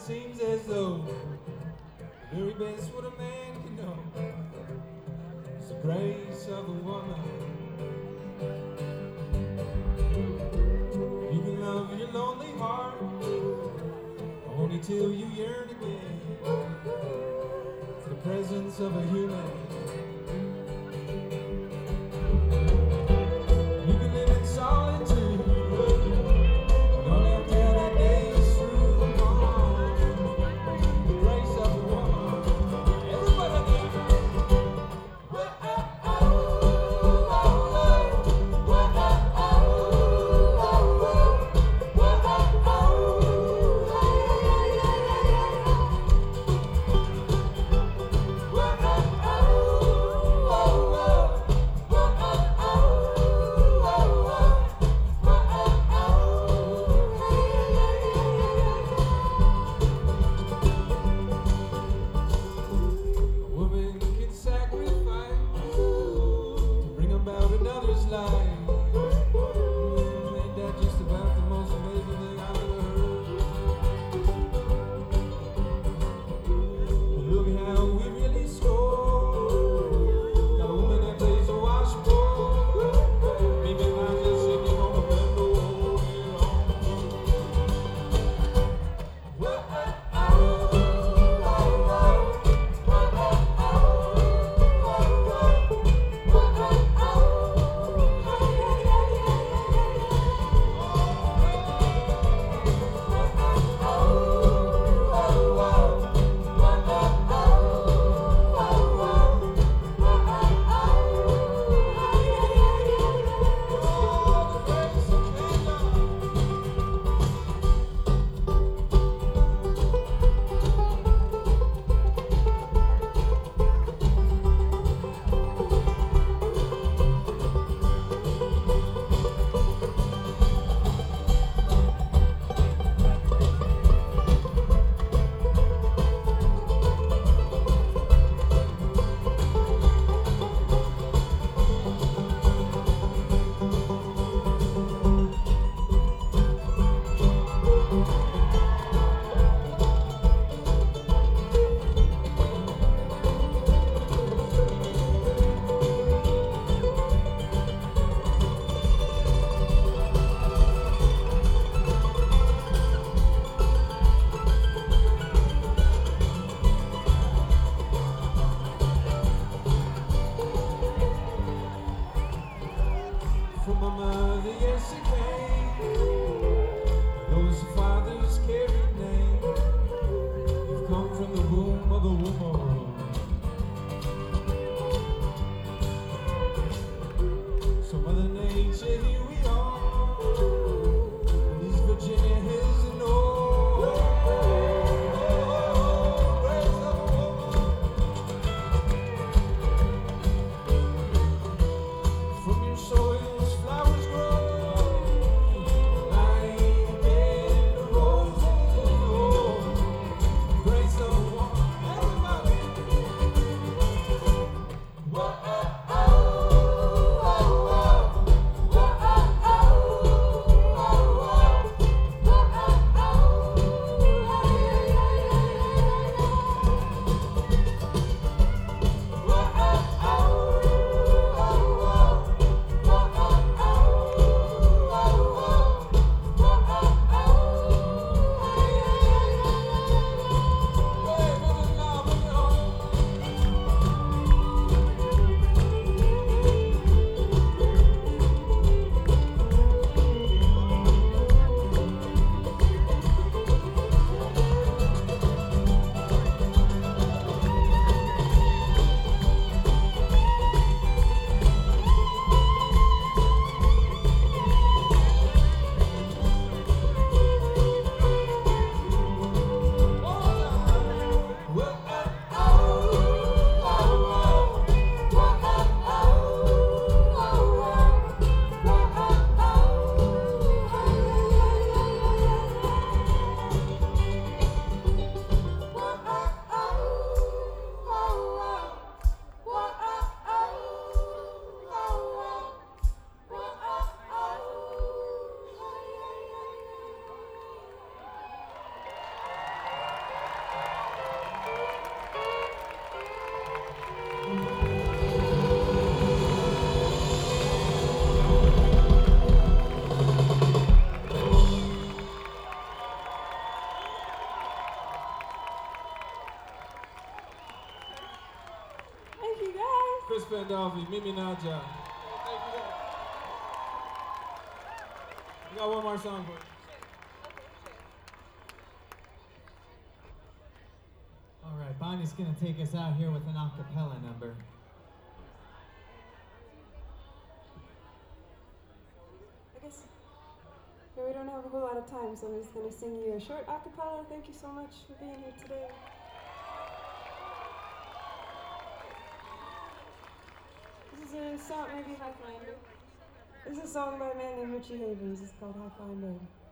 seems as though the very best what a man can know is the grace of a woman. You can love your lonely heart only till you yearn again for the presence of a human. You can live in solitude only until that day is through. The grace of a woman. Everybody now. From my mother, yes it came. Those fathers carried name. You've come from the womb of a woman. So Mother Nature, here we are. And these Virginia hills and all. Praise the Lord. From your soil flowers grow, like dead Gandolfi, Mimi Naja. Thank you guys. We got one more song for you. All right, Bonnie's gonna take us out here with an a cappella number. I guess we don't have a whole lot of time, so I'm just going to sing you a short a cappella. Thank you so much for being here today. This is a song, maybe High Flying Bird. This is a song by a man named Richie Havens. It's called High Flying Bird.